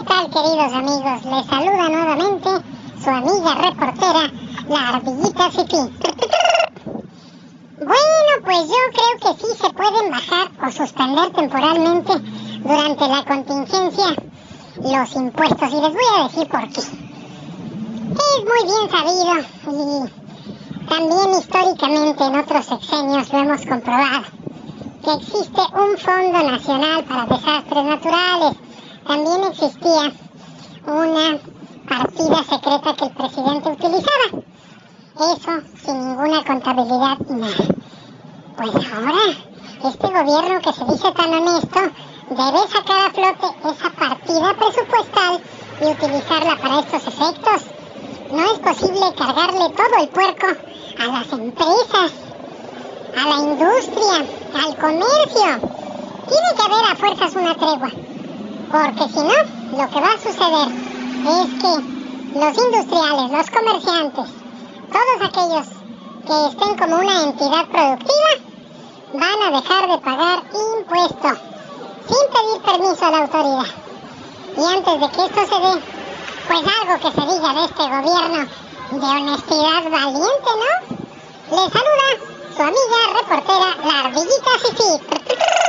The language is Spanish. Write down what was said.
¿Qué tal, queridos amigos? Les saluda nuevamente su amiga reportera, la ardillita Fifi. Bueno, pues yo creo que sí se pueden bajar o suspender temporalmente durante la contingencia los impuestos, y les voy a decir por qué. Es muy bien sabido y también históricamente en otros sexenios lo hemos comprobado, que existe un Fondo Nacional para Desastres Naturales. También existía una partida secreta que el presidente utilizaba. Eso sin ninguna contabilidad ni nada. Pues ahora, este gobierno que se dice tan honesto debe sacar a flote esa partida presupuestal y utilizarla para estos efectos. No es posible cargarle todo el puerco a las empresas, a la industria, al comercio. Tiene que haber a fuerzas una tregua, porque si no, lo que va a suceder es que los industriales, los comerciantes, todos aquellos que estén como una entidad productiva, van a dejar de pagar impuestos sin pedir permiso a la autoridad. Y antes de que esto se dé, pues algo que se diga de este gobierno de honestidad valiente, ¿no? Les saluda su amiga reportera, la ardillita Fifi.